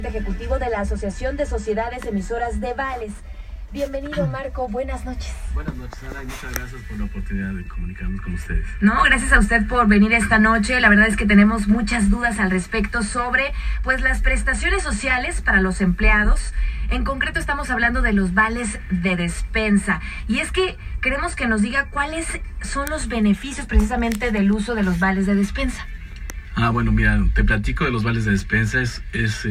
Ejecutivo de la Asociación de Sociedades Emisoras de Vales. Bienvenido, Marco, buenas noches. Buenas noches, Sara, y muchas gracias por la oportunidad de comunicarnos con ustedes. No, gracias a usted por venir esta noche. La verdad es que tenemos muchas dudas al respecto sobre pues las prestaciones sociales para los empleados. En concreto estamos hablando de los vales de despensa. Y es que queremos que nos diga cuáles son los beneficios precisamente del uso de los vales de despensa. Bueno, mira, te platico de los vales de despensa. Es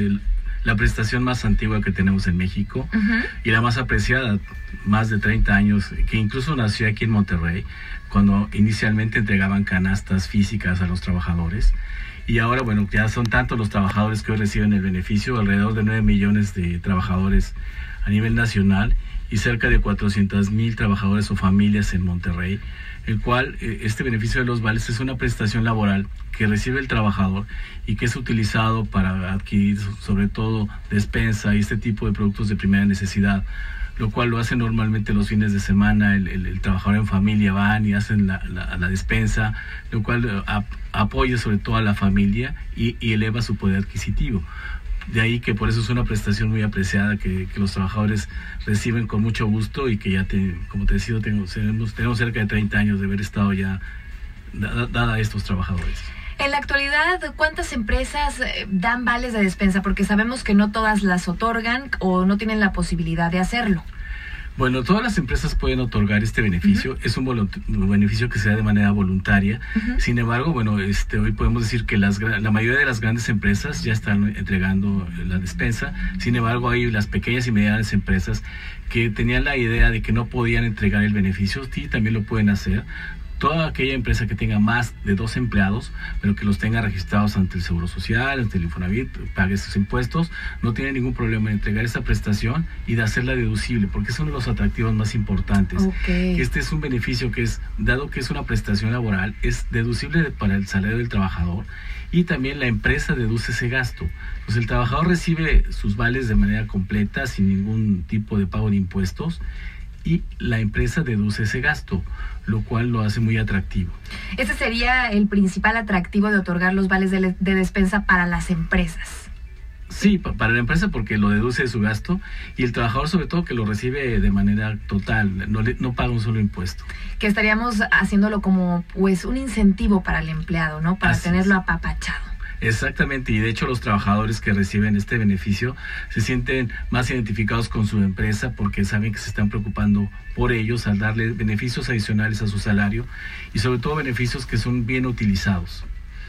la prestación más antigua que tenemos en México y la más apreciada, más de 30 años, que incluso nació aquí en Monterrey, cuando inicialmente entregaban canastas físicas a los trabajadores. Y ahora, bueno, ya son tantos los trabajadores que hoy reciben el beneficio, alrededor de 9 millones de trabajadores a nivel nacional y cerca de 400,000 trabajadores o familias en Monterrey, el cual este beneficio de los vales es una prestación laboral que recibe el trabajador y que es utilizado para adquirir sobre todo despensa y este tipo de productos de primera necesidad, lo cual lo hacen normalmente los fines de semana. El trabajador en familia van y hacen la despensa, lo cual apoya sobre todo a la familia y eleva su poder adquisitivo. De ahí que por eso es una prestación muy apreciada que los trabajadores reciben con mucho gusto y que ya, como te decía, tenemos cerca de 30 años de haber estado ya dada a estos trabajadores. En la actualidad, ¿cuántas empresas dan vales de despensa? Porque sabemos que no todas las otorgan o no tienen la posibilidad de hacerlo. Bueno, todas las empresas pueden otorgar este beneficio. Es un beneficio que se da de manera voluntaria. Sin embargo, bueno, hoy podemos decir que la mayoría de las grandes empresas ya están entregando la despensa. Sin embargo, hay las pequeñas y medianas empresas que tenían la idea de que no podían entregar el beneficio. Sí, también lo pueden hacer. Toda aquella empresa que tenga más de 2 empleados, pero que los tenga registrados ante el Seguro Social, ante el Infonavit, pague sus impuestos, no tiene ningún problema en entregar esa prestación y de hacerla deducible, porque es uno de los atractivos más importantes. Este es un beneficio que es, dado que es una prestación laboral, es deducible para el salario del trabajador y también la empresa deduce ese gasto. Pues el trabajador recibe sus vales de manera completa, sin ningún tipo de pago de impuestos, y la empresa deduce ese gasto, lo cual lo hace muy atractivo. Ese sería el principal atractivo de otorgar los vales de despensa para las empresas. Sí, para la empresa porque lo deduce de su gasto y el trabajador sobre todo que lo recibe de manera total, no paga un solo impuesto. Que estaríamos haciéndolo como pues un incentivo para el empleado, ¿no? Para tenerlo apapachado. Exactamente, y de hecho los trabajadores que reciben este beneficio se sienten más identificados con su empresa porque saben que se están preocupando por ellos al darle beneficios adicionales a su salario y sobre todo beneficios que son bien utilizados.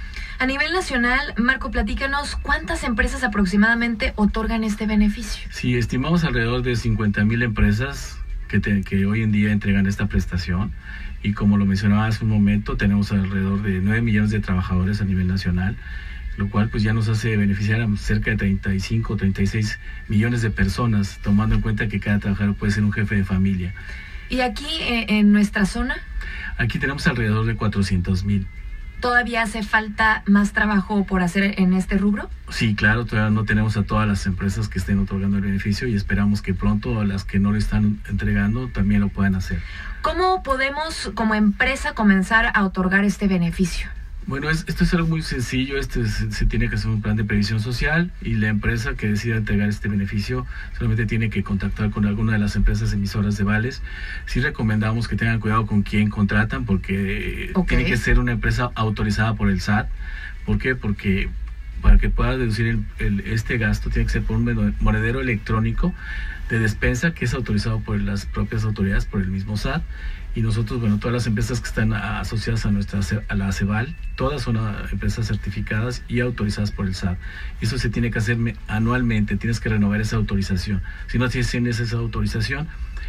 A nivel nacional, Marco, platícanos, ¿cuántas empresas aproximadamente otorgan este beneficio? Sí, estimamos alrededor de 50,000 empresas que hoy en día entregan esta prestación. Y como lo mencionaba hace un momento, tenemos alrededor de 9 millones de trabajadores a nivel nacional, lo cual pues ya nos hace beneficiar a cerca de 35 o 36 millones de personas, tomando en cuenta que cada trabajador puede ser un jefe de familia. ¿Y aquí en nuestra zona? Aquí tenemos alrededor de 400,000. ¿Todavía hace falta más trabajo por hacer en este rubro? Sí, claro, todavía no tenemos a todas las empresas que estén otorgando el beneficio y esperamos que pronto a las que no lo están entregando también lo puedan hacer. ¿Cómo podemos como empresa comenzar a otorgar este beneficio? Bueno, esto es algo muy sencillo. Se tiene que hacer un plan de previsión social y la empresa que decida entregar este beneficio solamente tiene que contactar con alguna de las empresas emisoras de vales. Sí recomendamos que tengan cuidado con quién contratan porque tiene que ser una empresa autorizada por el SAT. ¿Por qué? Porque para que pueda deducir este gasto tiene que ser por un monedero electrónico de despensa que es autorizado por las propias autoridades, por el mismo SAT. Y nosotros, bueno, todas las empresas que están asociadas a la CEVAL, todas son empresas certificadas y autorizadas por el SAT. Eso se tiene que hacer anualmente, tienes que renovar esa autorización. Si no tienes esa autorización,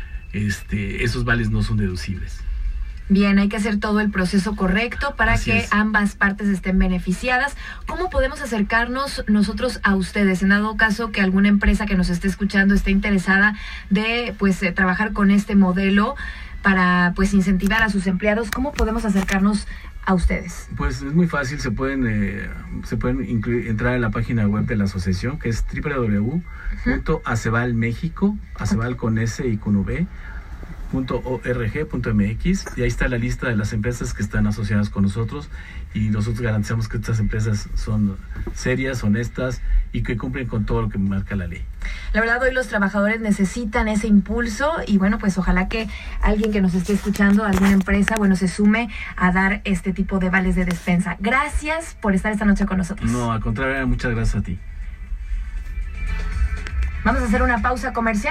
esos vales no son deducibles. Bien, hay que hacer todo el proceso correcto para que ambas partes estén beneficiadas. ¿Cómo podemos acercarnos nosotros a ustedes? En dado caso que alguna empresa que nos esté escuchando esté interesada de trabajar con este modelo para incentivar a sus empleados, ¿cómo podemos acercarnos a ustedes? Pues es muy fácil, se pueden entrar a la página web de la asociación, que es www.acevalmexico, aceval con S y con V, .org.mx y ahí está la lista de las empresas que están asociadas con nosotros y nosotros garantizamos que estas empresas son serias, honestas y que cumplen con todo lo que marca la ley. La verdad, hoy los trabajadores necesitan ese impulso y bueno, pues ojalá que alguien que nos esté escuchando, alguna empresa, bueno, se sume a dar este tipo de vales de despensa. Gracias por estar esta noche con nosotros. No, al contrario, muchas gracias a ti. Vamos a hacer una pausa comercial.